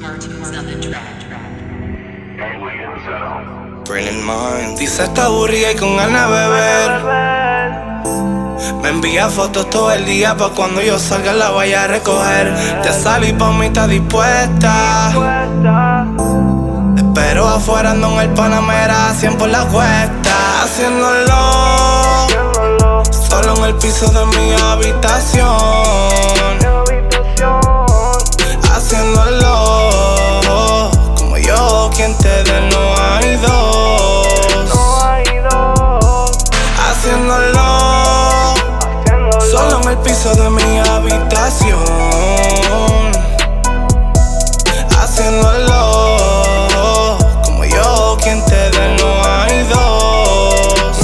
Brilliant Minds. Dice está aburrida y con ganas de beber. Me envía fotos todo el día pa' cuando yo salga la vaya a recoger. Ya salí pa' mí, está dispuesta. Espero afuera, ando en el Panamera, 100 por la cuesta. Haciéndolo solo en el piso de mi habitación. Haciéndolo como yo, quien te dé, no hay dos. Haciéndolo solo en el piso de mi habitación. Haciéndolo como yo, quien te dé, no hay dos.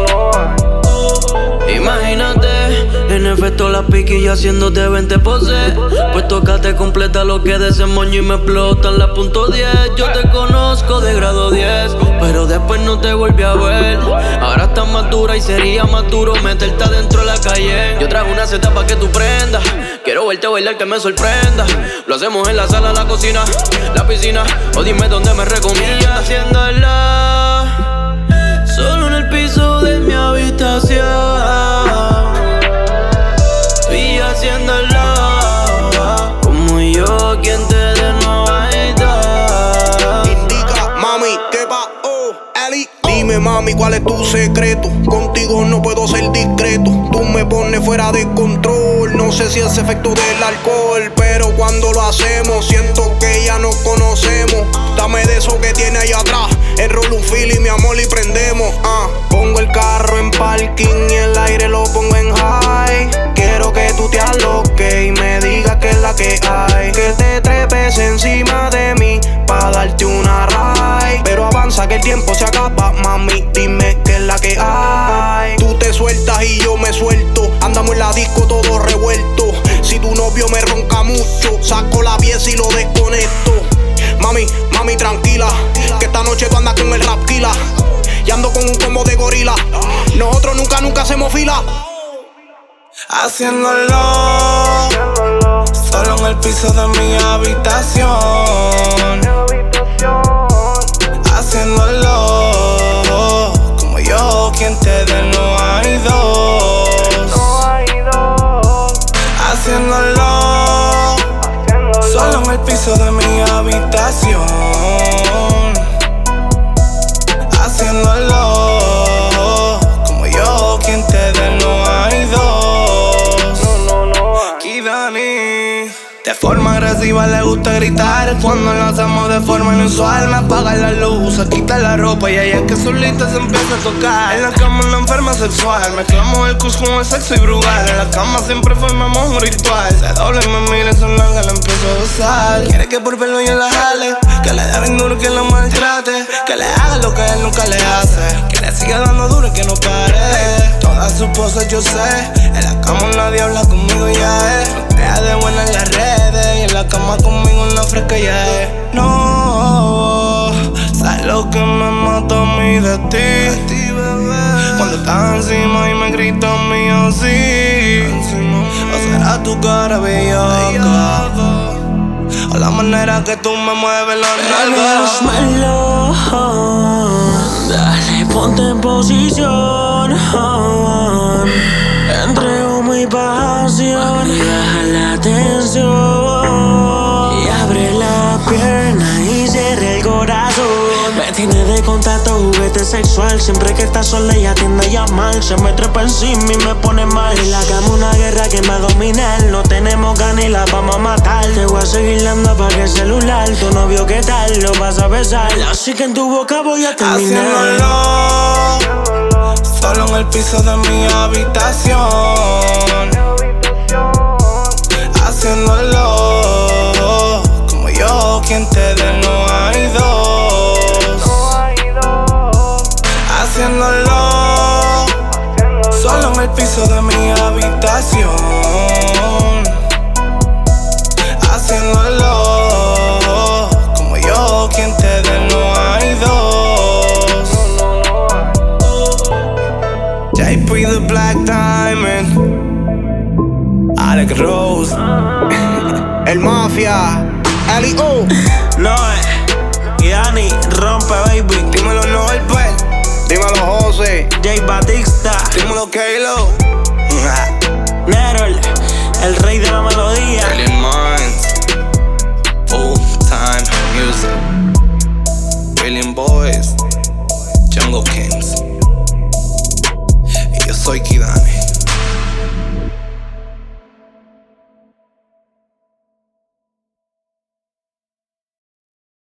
Imagínate, en efecto la piqui haciéndote 20 poses. Pues tócate completa lo que de ese moño y me explotan la punto 10. Yo te conozco de grado 10, pero después no te volví a ver. Ahora estás más dura y sería más duro meterte adentro de la calle. Yo traje una seta pa' que tú prendas. Quiero verte bailar, que me sorprenda. Lo hacemos en la sala, la cocina, la piscina, o dime dónde me recomiendas. Haciéndola solo en el piso de mi habitación. Y haciéndola como yo, quien te dé, no hay dos. Indica, mami, ¿qué pa'? Eli. Dime, mami, ¿cuál es tu secreto? Contigo no puedo ser discreto. Tú me pones fuera de control. No sé si es efecto del alcohol, pero cuando lo hacemos siento que ya nos conocemos. Dame de eso que tiene allá atrás. Enrollo un fil y mi amor y prendemos. Pongo el carro en parking y el aire lo pongo en high. Quiero que tú te aloques y me digas que es la que hay. Que te trepes encima de mí pa' darte una ride. Pero avanza que el tiempo se acaba, mami, dime que es la que hay. Tú te sueltas y yo me suelto. Andamos en la disco todo revuelto. Si tu novio me ronca mucho, saco la pieza y lo desconecto. Mami, mami, tranquila, que esta noche tú andas con el rap killer. Y ando con un combo de gorila. Nosotros nunca hacemos fila. Haciéndolo solo en el piso de mi habitación. Haciéndolo como yo, quien te dé, no hay dos. Haciéndolo solo en el piso de mi habitación. Haciéndolo como yo, quien te dé, no hay dos. Kidani. De forma agresiva le gusta gritar. Cuando lo hacemos de forma inusual, me apaga la luz, se quita la ropa y ahí es que solita se empieza a tocar. En la cama una enferma sexual, mezclamos el cus con el sexo y brugal. En la cama siempre formamos un ritual. Se dobla y me mira y su nalga la empiezo a gozar. Quiere que por verlo yo la jale, que le dé bien duro y que lo maltrate, que le haga lo que él nunca le hace, que le siga dando duro y que no pare. Todas sus poses yo sé, en la cama nadie habla conmigo ya es. Ella de buena en las redes y en la cama conmigo en la fresca ya es. No, sabes lo que me mata a mí de ti, bebé. Cuando estás encima y me gritas mío sí. O será tu cara bellaca, o la manera que tú me mueves la nalga. Dale, ponte en posición. Entre humo y pasión, baja la tensión y abre la pierna y cierra el corazón. Me tiene de contacto, juguete sexual. Siempre que estás sola ella tiende a llamar. Se me trepa encima y me pone mal. En la cama una guerra que me va a dominar. No tenemos ganas y la vamos a matar. Te voy a seguir dando para que el celular. Tu novio qué tal, lo vas a besar. Así que en tu boca voy a terminar. Haciéndolo solo en el piso de mi habitación. Haciéndolo como yo, quien te dé, no hay dos. Haciéndolo solo en el piso de mi habitación. Haciéndolo como yo, quien te dé, no hay dos. JP the Black Diamond, Alex Rose, El Mafia, L.O. Noe y Dani rompe, baby. Dímelo, Norbert. Dímelo, José. Jay Batista. Dímelo, Kalo. Nerol, el rey de la melodía. Alien Man.